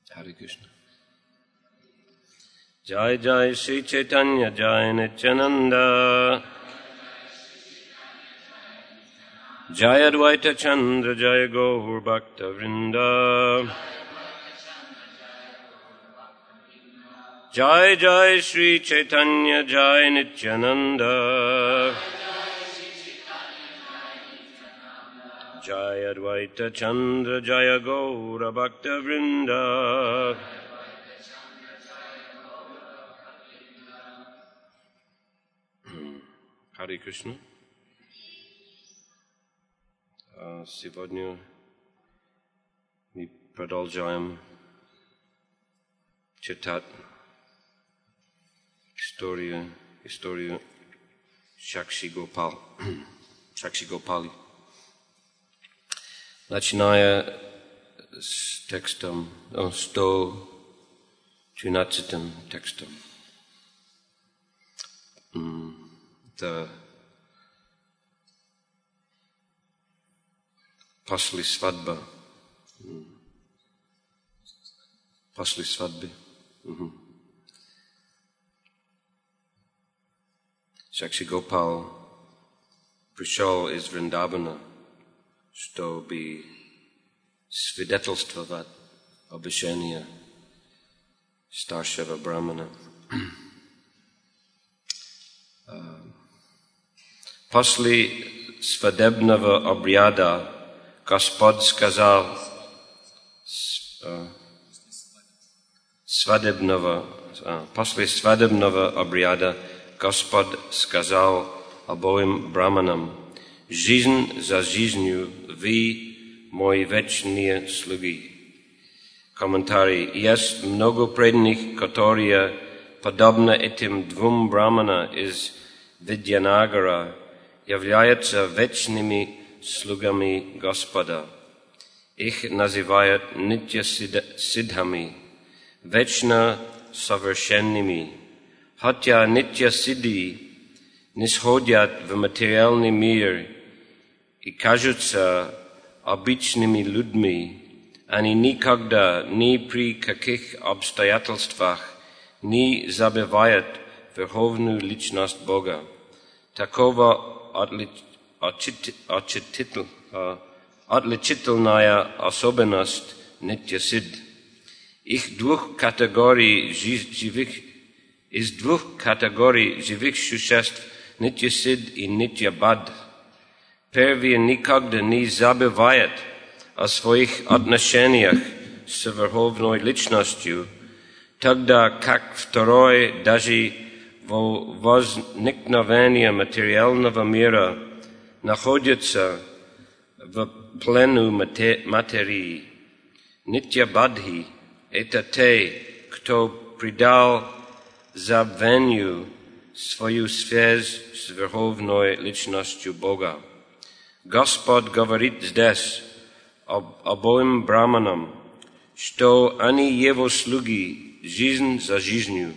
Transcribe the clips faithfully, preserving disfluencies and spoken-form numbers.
Hare Krishna. Jai Jai Shri Chaitanya Jai Nityananda Jai Advaita Chandra Jai Gaur Bhakta Vrinda Jai Jai Shri Chaitanya Jai Nityananda Jai Advaita Chandra Jai Gaur Bhakta Vrinda Hare Krishna. Сегодня мы продолжаем читать историю, историю Шакши Гопал, Шакши Гопали. Начиная с текстом, сто тринадцатым текстом. Это после свадьбы. После свадьбы. Угу. Шакши Гопал пришел из Вриндавана, чтобы свидетельствовать обещание старшего брамана. После свадебного обряда Господь сказал свадебного, после свадебного обряда Господь сказал обоим браманам: «Жизнь за жизнью вы мои вечные слуги». Комментарий. Есть много преданных, которые, подобно этим двум браманам из Видьянагара, являются вечными слугами Господа. Их называют нитья-сиддхами, вечно совершенными. Хотя нитья-сиддхи нисходят в материальный мир и кажутся обычными людьми, они никогда, ни при каких обстоятельствах не забывают верховную личность Бога. Такого отличительная особенность нитья-сиддх. Их двух категорий живых, из двух категорий живых существ нитья-сиддх и нитья-бадх. Первые никогда не забывают о своих отношениях с верховной личностью, тогда как второй даже во возникновении материального мира находится в плену материи. Нитья-бадхи — это те, кто предал забвению свою связь с верховной личностью Бога. Господь говорит здесь об обоим браманам, что они его слуги жизнь за жизнью.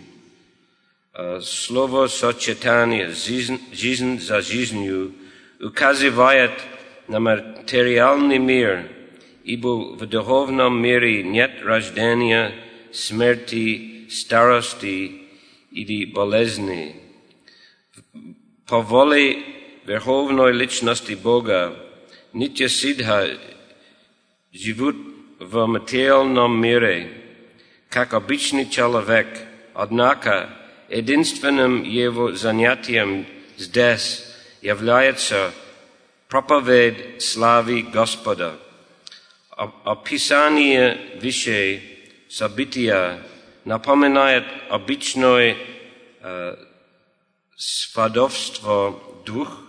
Слово сочетание «жизнь, жизнь за жизнью» указывает на материальный мир, ибо в духовном мире нет рождения, смерти, старости или болезни. По воле верховной личности Бога нитья-сиддха живут в материальном мире, как обычный человек, однако единственным его занятием здесь является проповедь славы Господа. Описание вещей, события напоминает обычное э, сватовство двух,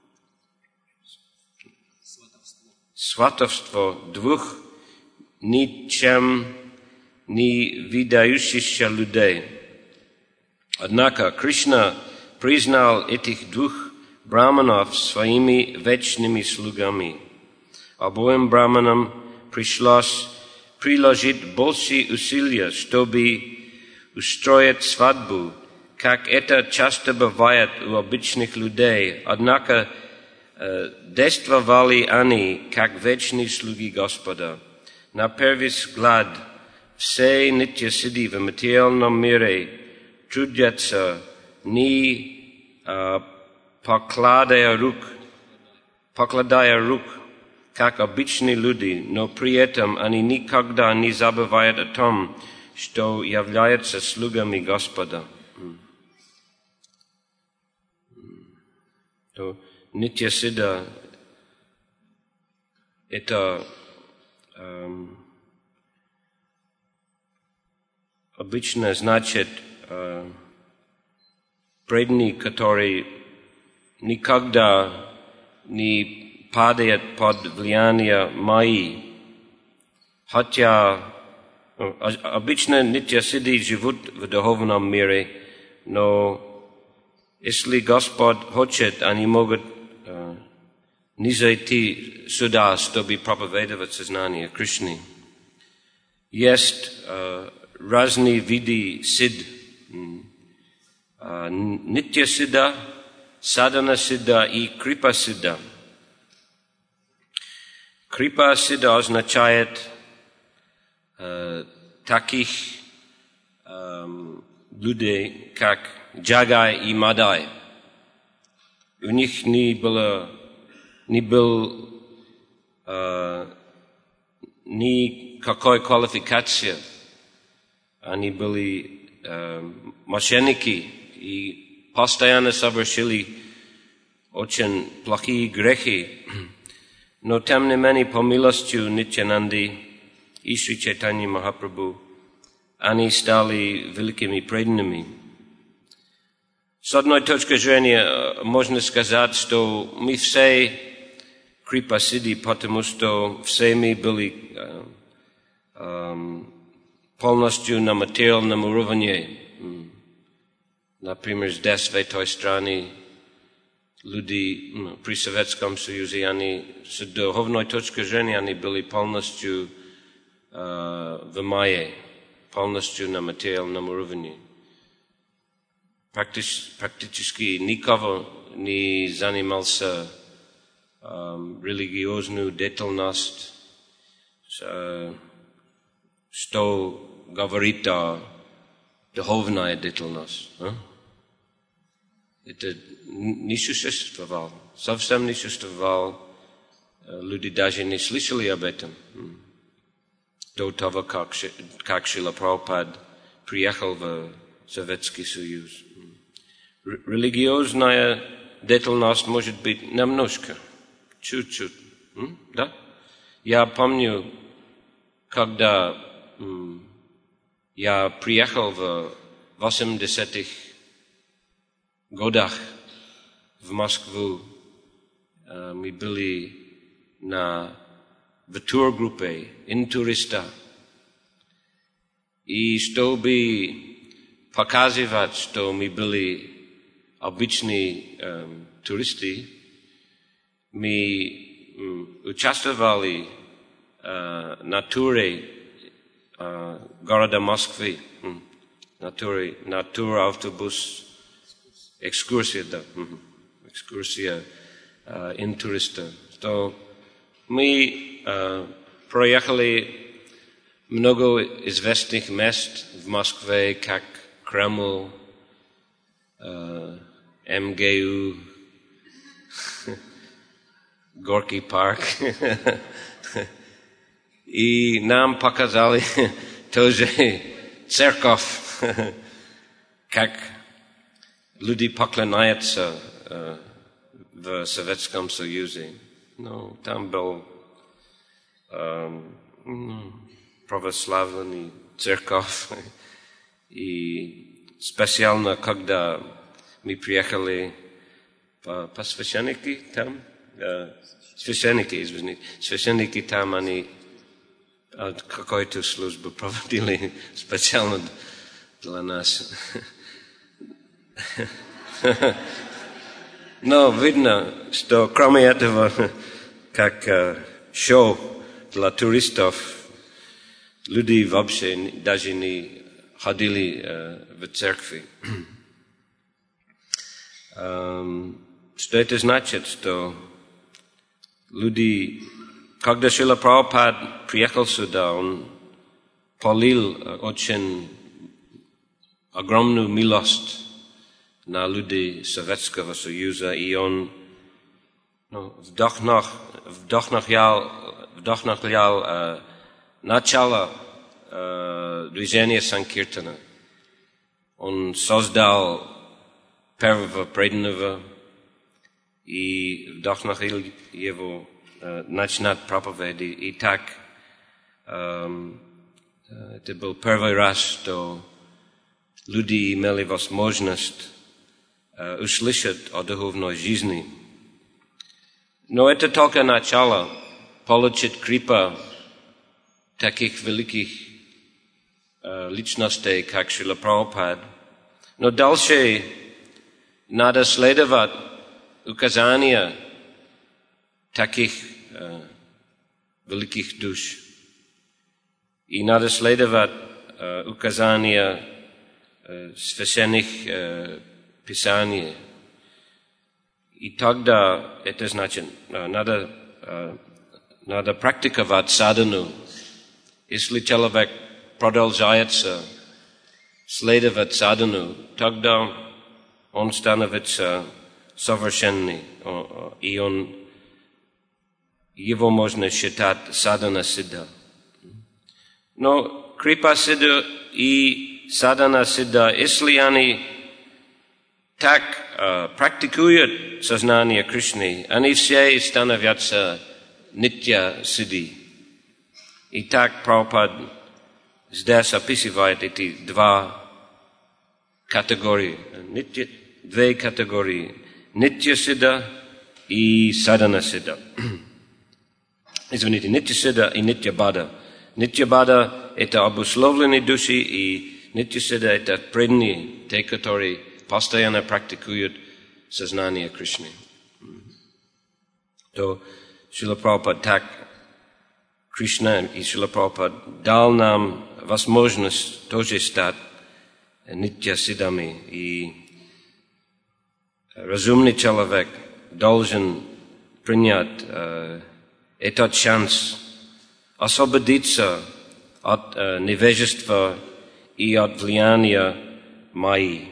сватовство двух ничем не видающихся людей. Однако Кришна признал этих двух браманов своими вечными слугами. Обоим браманам пришлось приложить большие усилия, чтобы устроить свадьбу, как это часто бывает у обычных людей. Однако э, действовали они как вечные слуги Господа. На первый взгляд все нитья сиди в материальном мире, трудятся, не а, покладая рук, покладая рук, как обычные люди, но при этом они никогда не забывают о том, что являются слугами Господа. То нитья сида — это эм, обычно значит э, преданный, который никогда не падает под влияние майи, хотя обычно нитья сиды живут в духовном мире, но если Господь хочет, они могут э, не зайти сюда, чтобы проповедовать сознание Кришны. Есть э, разные виды сид. Э, нитья сида, садана сида и крипа сида. Крипа сида означает э, таких э, людей, как Джагай и Мадай. У них не было, не был э, никакой квалификации. Они были э, мошенники и постоянно совершили очень плохие грехи. Но тем не менее, по милостью Нитьянанды и Шри Чайтаньи Махапрабху, они стали великими преданными. С одной точки зрения можно сказать, что мы все крипа сиди, потому что все мы были э, э, полностью на материальном уровне. Например, здесь, в этой стране, люди ну, при Советском Союзе, они с духовной точки зрения они были полностью э, в майе, полностью на материальном уровне. Практически, практически никого не занимался э, религиозной деятельностью, э, что говорит о духовной деятельности. Э? Это не существовало, совсем не существовало. Люди даже не слышали об этом до того, как, как Шрила Прабхупад приехал в Советский Союз. Религиозная деятельность может быть немножко, чуть-чуть, да? Я помню, когда м, я приехал в восьмидесятых годах в Москву, э, мы были на в тургруппе интуриста, и чтобы показывать, что мы были обычные э, туристы, мы э, участвовали э, на туре э, города Москвы, э, на туре, на тур-автобус, экскурсия, да, э, экскурсия э, интуриста. То мы э, проехали много известных мест в Москве, как Кремль, э, эм гэ у, Горький парк. И нам показали тоже церковь, как люди поклоняются э, в Советском Союзе. Ну, там был э, православный церковь. И специально, когда мы приехали по, по священники там, э, священники, извините, священники там, они какую-то службу проводили специально для нас. Но видно, что кроме этого, как uh, шоу для туристов, люди вообще даже не ходили uh, в церкви. um, что это значит, что люди, когда Шрила Прабхупад приехал сюда, он полил очень огромную милость на людей Советского Союза, и он ну, вдохнул, вдохновлял, вдохновлял э, начало э, движения Санкиртана. Он создал первого преданного и вдохновил его э, начинать проповеди. И так э, это был первый раз, что люди имели возможность э, услышать о духовной жизни. Но это только начало. Получить крипа таких великих э, личностей, как Шрила Прабхупад. Но дальше надо следовать указания таких э, великих душ. И надо следовать э, указания э, священных э, писаний. И тогда это значит, э, надо, э, надо практиковать садхану. Если человек продолжается следовать садхану, тогда он становится совершенный, и он, его можно считать садхана сиддха. Но крипа сиддха и садхана сиддха, если они так э, практикуют сознание Кришны, они все становятся нитья сиддхи. И так Прабхупад здесь описывает эти два категории, нитья, две категории, нитья сиддха и садхана сиддха. Извините, нитья сиддха и нитья бада. Нитья бада — это обусловленные души, и нитья сиддха — это преданные, те, которые постоянно практикуют сознание Кришны. То Шрила Прабхупад так, Кришна и Шрила Прабхупад дал нам возможность тоже стать нитья сиддхами, и разумный человек должен принять э, этот шанс освободиться от э, невежества и от влияния майи.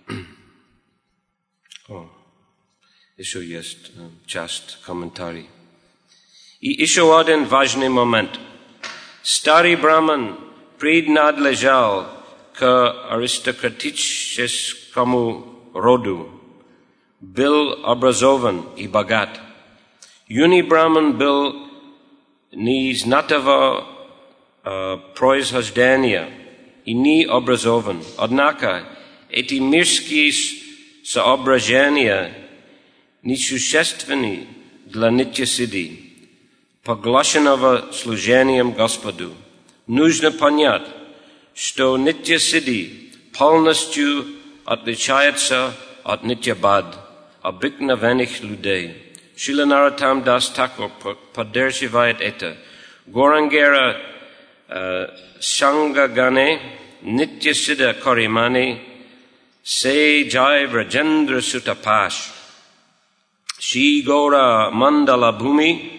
О, еще есть э, часть комментариев. И еще один важный момент. Старый браман принадлежал к аристократическому роду, был образован и богат. Юный браман был незнатого э, происхождения и не образован. Однако эти мирские соображения несущественны для нитья-сиддхи, поглощенного служением Господу. Нужно понять, что нитья-сиддхи полностью отличается от нитья-бад, обыкновенных людей. Шрила Нароттам Дас Тхакур поддерживает это. Горангера э, Шангагане нитья-сиддха Коримани се джай Враджендра Сутапаш Ши Гора Мандала Бхуми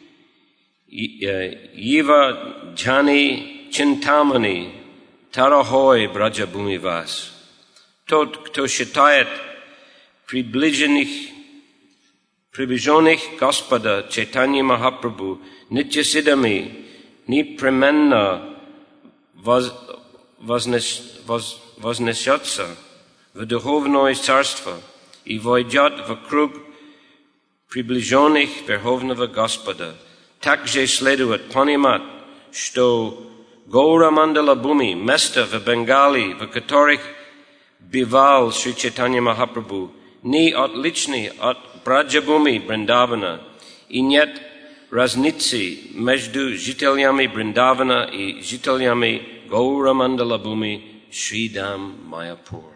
Ива Джани Чинтамани Тарахой Браджа Бхумивас. Тот, кто считает приближенных, приближенных Господа Чайтанья Махапрабху нитья-сиддхами, непременно воз, вознес, воз, вознесется в духовное царство и войдет вокруг приближенных Верховного Господа. Также следует понимать, что Гаура Мандала Бхуми, место в Бенгалии, в которых бывал Шри Чайтанья Махапрабху, не отличны от Браджабхуми Бриндавана, и нет разницы между жителями Бриндавана и жителями Гаура Мандала Бхуми Шридам Майяпур.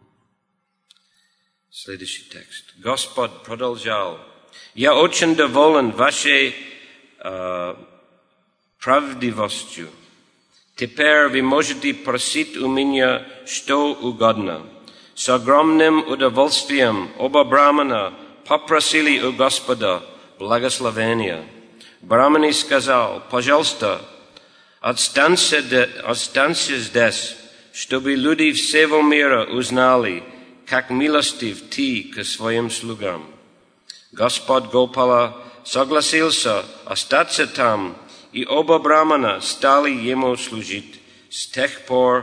Следующий текст. Господь продолжал. Я очень доволен вашей э, правдивостью. Теперь вы можете просить у меня что угодно. С огромным удовольствием оба брамана попросили у Господа благословения. Брамани сказал: пожалуйста, Останься здесь, чтобы люди всего мира узнали, как милостив ты к своим слугам. Господь Гопала согласился остаться там, и оба брамана стали ему служить. С тех пор,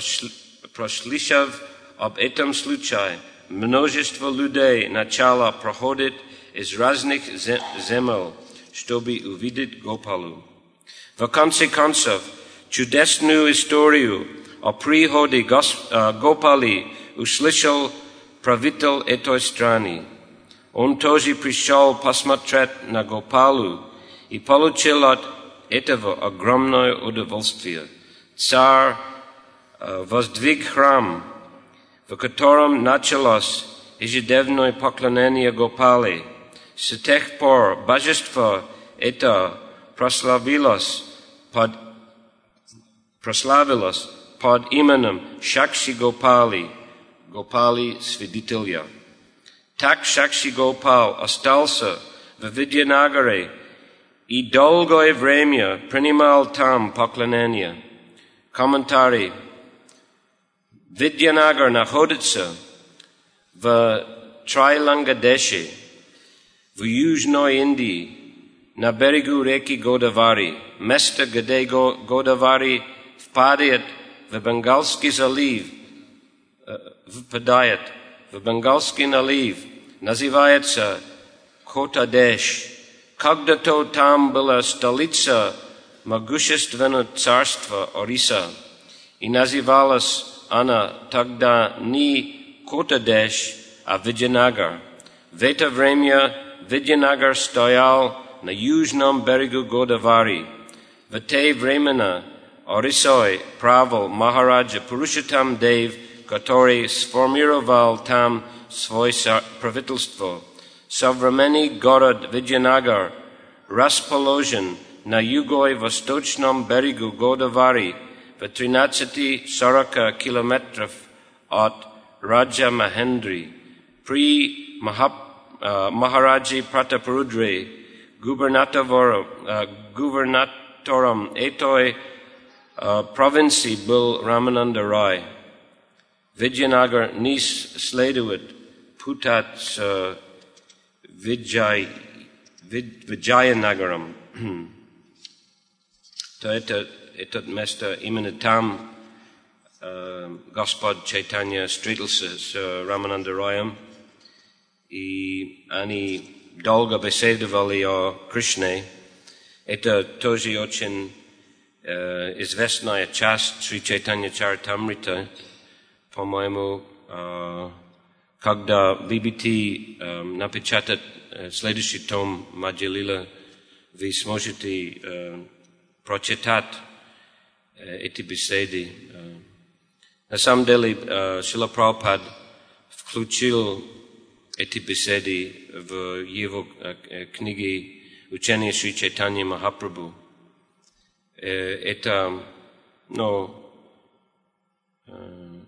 прослышав об этом случае, множество людей начало проходить из разных земель, чтобы увидеть Гопалу. В конце концов, чудесную историю о приходе Гопали услышал правитель этой страны. Он тоже пришел посмотреть на Гопалу и получил от этого огромное удовольствие. Царь воздвиг храм, в котором началось ежедневное поклонение Гопале. С тех пор божество это прославилось под, прославилось под именем Шакши Гопали, Гопали свидетеля. Так Шакши Гопал остался в Видьянагаре и долгое время принимал там поклонение. Комментарий. Видьянагар находится в Трайлангадеше, в Южной Индии, на берегу реки Годавари, место, где Годавари впадает в Бенгалский залив, впадает в Бенгалский залив, называется Котадеш. Когда-то там была столица могущественного царства Ориса, и называлась она тогда не Котадеш, а Видьянагар. В это время Видьянагар стоял на южном берегу Годавари. В те времена Орисой правил Махараджа Пурушоттам Дев, который сформировал там свое правительство. Современный город Видьянагар расположен на юго-восточном берегу Годавари в тринадцати-сорока километров от Раджа Махендри. При Махап, uh, Махараджи Пратапарудре, губернатором, uh, губернатором этой uh, провинции был Рамананда Рай. Видьянагар не следует путать с uh, Виджай, Вид, Виджаянагаром. То это, это место, именно там uh, Господь Чайтанья встретился с uh, Рамананда Раем, и они долго беседовали о Кришне. Это тоже очень uh, известная часть Шри Чайтанья Чаритамрита, по-моему, uh, когда би би ти uh, напечатает uh, следующий том Маджа-лила, вы сможете uh, прочитать uh, эти беседы. Uh, на самом деле, uh, Шрила Прабхупад включил эти беседы в его uh, книге «Учение Шри Чайтаньи Махапрабху». Uh, это, ну, uh,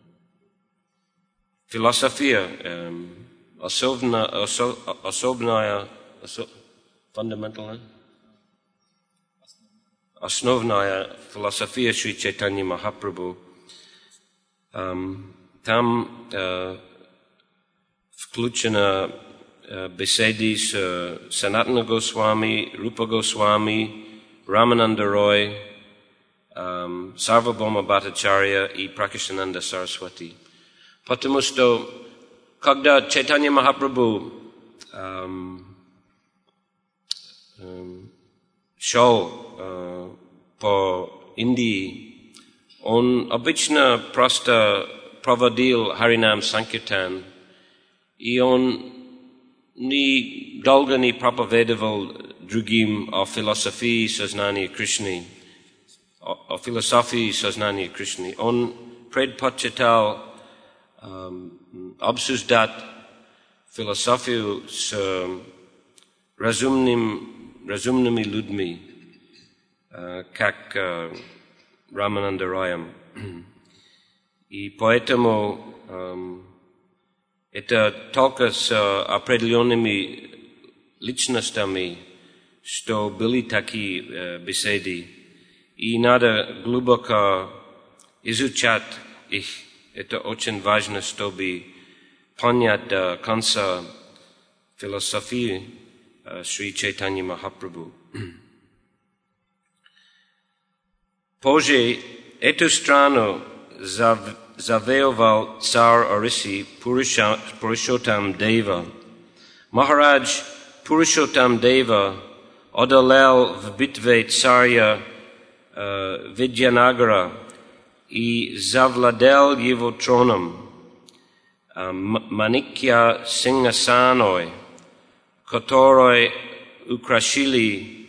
философия, uh, особна, осо, особная, осо, фундаментальная, основная философия Шри Чайтаньи Махапрабху. Um, там uh, включено uh, беседы с uh, Санатана Госвами, Рупа Госвами, Рамананда Рой, um, Сарвабхаума Бхаттачарья и Пракашананда Сарасвати. Потому что, когда Чайтанья Махапрабху um, um, шел uh, по Индии, он обычно просто проводил Харинам Санкиртан, и он ни долго не проповедовал другим о философии сознания Кришны, о, о философии сознания Кришны. Он предпочитал um, обсуждать философию с uh, разумным, разумными людьми, uh, как uh, Рамананда Раем. И поэтому um, это только с uh, определенными личностями, что были такие uh, беседы. и надо глубоко изучать их. Это очень важно, чтобы понять до конца философию Шри Чайтанья Махапрабху. Позже эту страну завоевал царь Ориси Пурушоттам Дева. Махарадж Пурушоттам Дева одолел в битве царя э, Видьянагара и завладел его троном. Э, Маникья Сингхасаной, который украшили,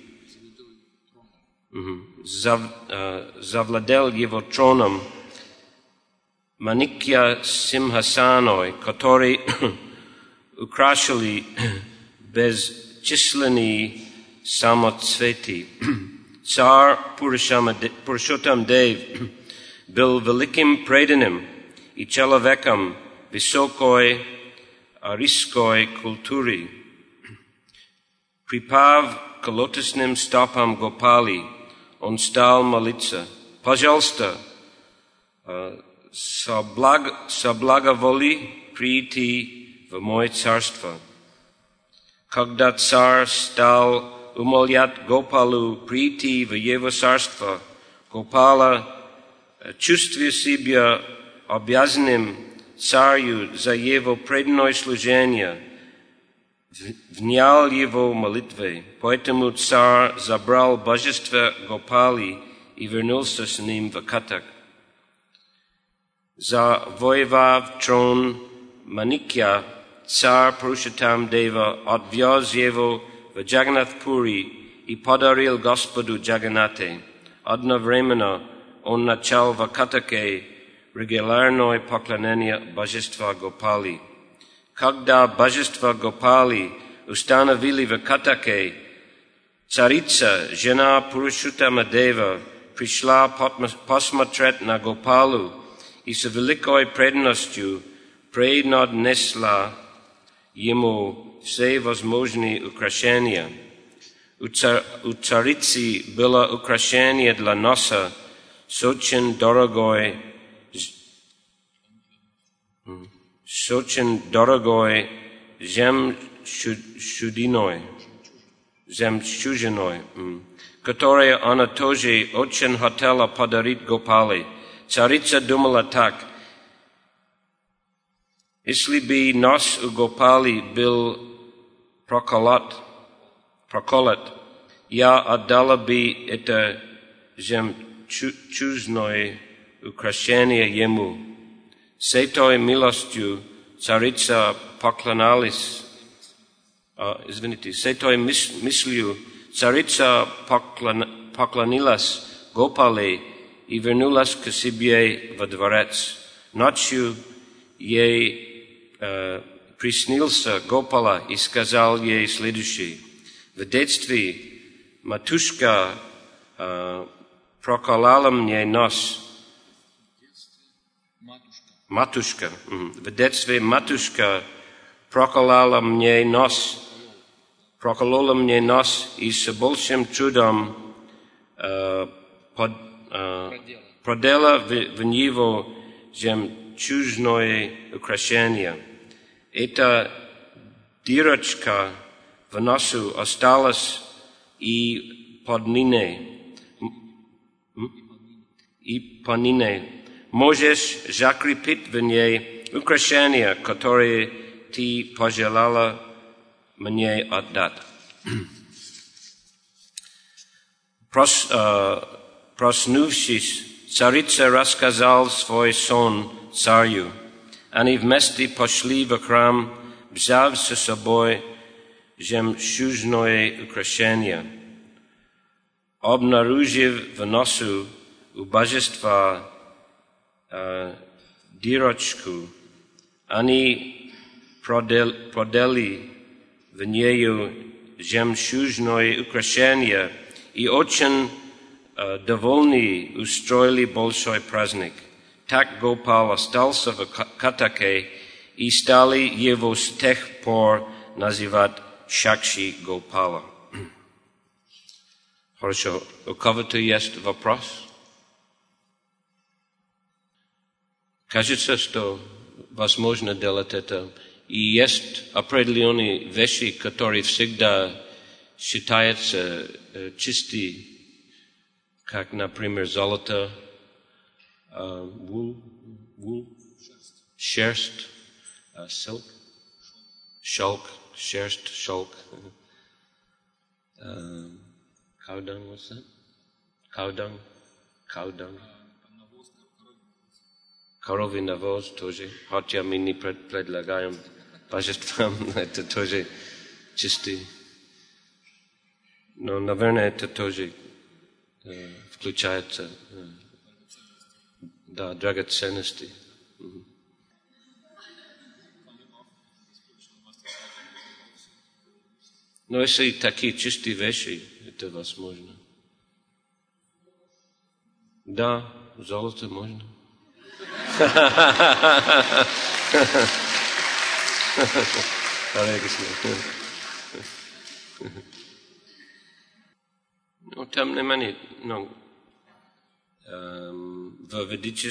зав, э, завладел его троном Маникья Симхасаной, который украшили бесчисленные самоцветы. Царь Пурушоттам Дев был великим преданным и человеком высокой арийской культуры. Припав к лотосным стопам Гопали, он стал молиться: «Пожалуйста, соблаговоли прийти в мое царство». Когда царь стал умолять Гопалу прийти в его царство, Гопала, чувствуя себя обязанным царю за его преданное служение, внял его молитвой. Поэтому царь забрал божество Гопали и вернулся с ним в Катак. Завоевав трон Маникья, царь Пурушоттам Дева отвез его в Джаганнатхпури и подарил Господу Джаганнате. Одновременно он начал в Катаке регулярное поклонение божества Гопали. Когда божество Гопали установили в Катаке, царица, жена Пурушоттама Дева, пришла посмотреть на Гопалу и с великой преданностью преподнесла ему все возможные украшения. У, цар, у царицы было украшение для носа с очень дорогой, с очень дорогой жемчужиной, жемчужиной, которое она тоже очень хотела подарить Гопале. Царица думала так: если бы нос у Гопали был проколот, проколот, я отдала бы это жемчужное украшение ему. С этой милостью царица поклонялась, а, извините, с этой мис, мыслью царица поклон, поклонилась Гопале и вернулась к себе во дворец. Ночью ей э, приснился Гопала и сказал ей следующее: в детстве матушка э, проколола мне нос. Матушка. В детстве матушка проколола мне нос, проколола мне нос и с большим трудом э, под, э, продела в, в него жемчужное украшение. Эта дырочка в носу осталась и под ниной. И по нине. Можешь закрепить в ней украшения, которые ты пожелала мне отдать. Прос, э, проснувшись, царица рассказал свой сон царю. Они вместе пошли в храм, взяв с собой жемчужное украшение. Обнаружив в носу у божества Uh, дырочку, они продел, продели в нее жемчужное украшение и очень uh, довольны устроили большой праздник. Так Гопал остался в Катаке и стали его с тех пор называть Шакши Гопала. Хорошо. У кого-то есть вопрос? Кажется, что возможно делать это. И есть определенные вещи, которые всегда считаются э, чистые, как, например, золото, э, wool, wool, шерсть, э, silk, шелк, шерсть, шелк. Uh, cow dung, what's that? Cow dung, cow dung. Коровий навоз тоже, хотя мы не предлагаем божествам, это тоже чистый. Но, наверное, это тоже э, включается, э, да, драгоценности. Mm-hmm. Но если такие чистые вещи, это возможно. Да, золото можно. Но тем не менее, ну, в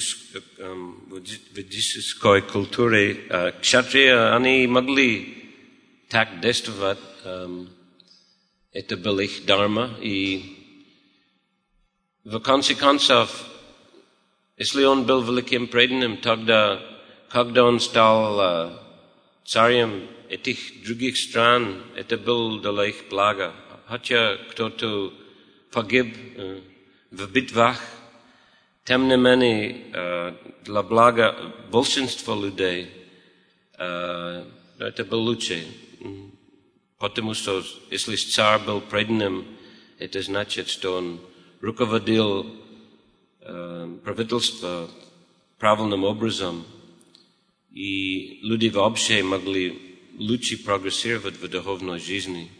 ведической культуре кшатрии, они могли так действовать. Это был их дharma, и в конце концов, если он был великим преданным, тогда, когда он стал uh, царем этих других стран, это было для их блага. Хотя кто-то погиб uh, в битвах, тем не менее, uh, для блага большинства людей uh, это было лучше. Потому что если царь был преданным, это значит, что он руководил э, правительство правильным образом, и люди вообще могли лучше прогрессировать в духовной жизни.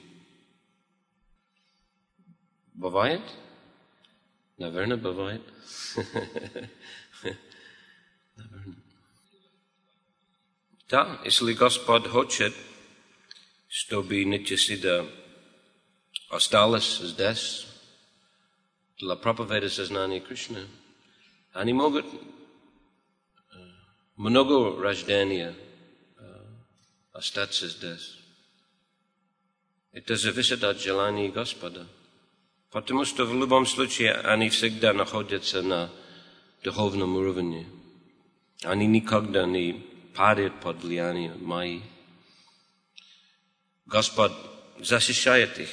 Бывает? Наверное, бывает. Да, если Господь хочет, чтобы Нитья-Сиддха осталась здесь для проповеди сознания Кришны, они могут много рождения остаться здесь. Это зависит от желания Господа. Потому что в любом случае они всегда находятся на духовном уровне. Они никогда не падают под влиянием майи. Господь защищает их.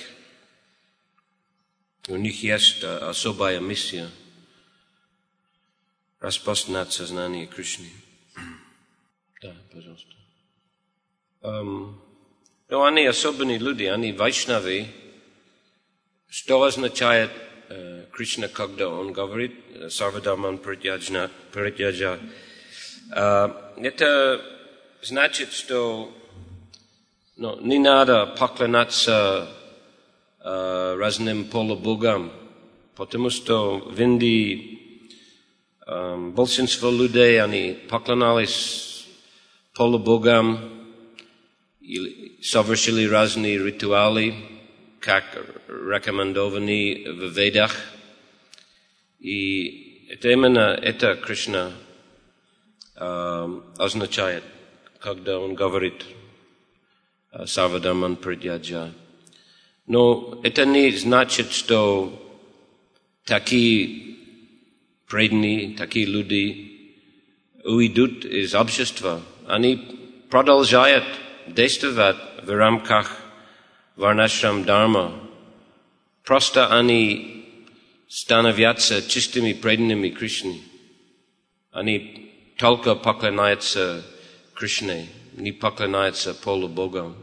У них есть особая миссия распространять сознание Кришны. Да, пожалуйста. Um, но они особенные люди, они вайшнави. Что означает uh, Кришна, когда он говорит «Сарвадаман паритяджа»? Uh, это значит, что no, не надо поклоняться uh, разным полубогам, потому что в Индии um, большинство людей, они поклонялись полубогам и совершили разные ритуалы, как рекомендованы в Ведах. И это именно это Кришна uh, означает, когда он говорит Сарвадаман паритяджа. Но это не значит, что такие преданные, такие люди уйдут из общества. Они продолжают действовать в рамках варнашрам дharma. Просто они становятся чистыми преданными Кришне. Они только поклоняются Кришне, не поклоняются полубогам.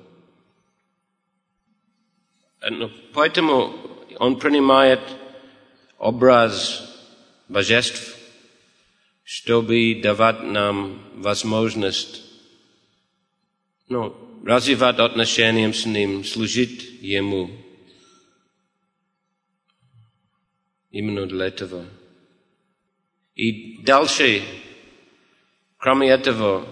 Поэтому он принимает образ божеств, чтобы давать нам возможность ну, развивать отношения с ним, служить ему. Именно для этого. И дальше, кроме этого,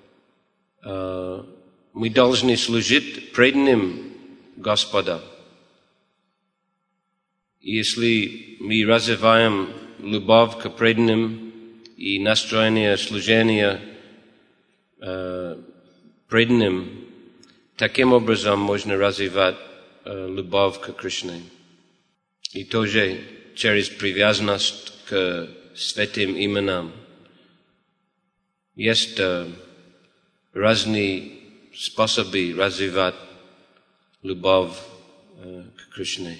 мы должны служить преданным Господа. И если мы развиваем любовь к преданным и настроение служения э, преданным, таким образом можно развивать э, любовь к Кришне. И тоже через привязанность к святым именам. Есть э, разные способы развивать любовь э, к Кришне.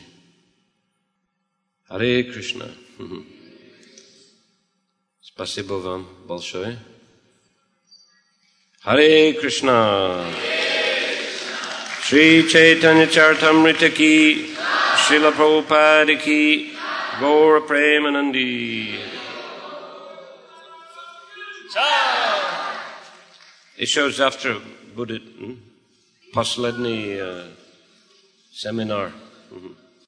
Харе Кришна. Спасибо вам большое. Харе Кришна. Шри Чайтанья Чаритамрita ки, Шрила Прабхупада ки, Гаура Премананди. Еще завтра будет последний семинар.